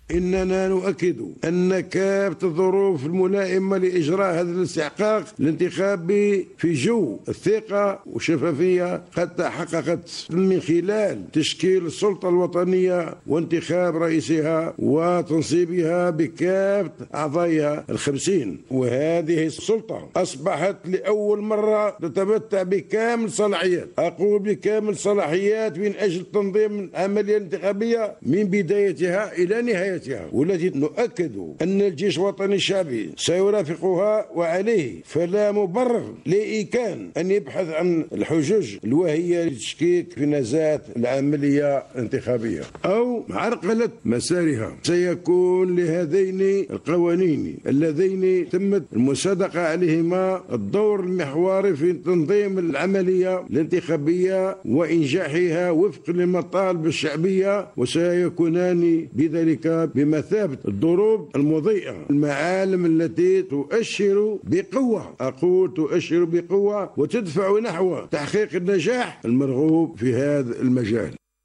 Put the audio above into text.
إننا نؤكد أن كافة الظروف الملائمة لإجراء هذا الاستحقاق الانتخابي في جو الثقة والشفافية قد تحققت من خلال تشكيل السلطة الوطنية وانتخاب رئيسها وتنصيبها بكافة أعضائها 50. وهذه السلطة أصبحت لأول مرة تتمتع بكامل صلاحيات، أقول بكامل صلاحيات، من أجل تنظيم العملية الانتخابية من بدايتها إلى نهايتها، والتي نؤكد أن الجيش الوطني الشعبي سيرافقها وعليه، فلا مبرر لإمكان أن يبحث عن الحجج الواهية للتشكيك في نزاهة العملية الانتخابية أو عرقلة مسارها. سيكون لهذين القوانين اللذين تمت المصادقة عليهما الدور المحوري في تنظيم العملية الانتخابية وإنجاحها وفق للمطالب الشعبية، وسيكونان بذلك بمثابة الضروب المضيئة، المعالم التي تؤشر بقوة، أقول تؤشر بقوة، وتدفع نحو تحقيق النجاح المرغوب في هذا المجال.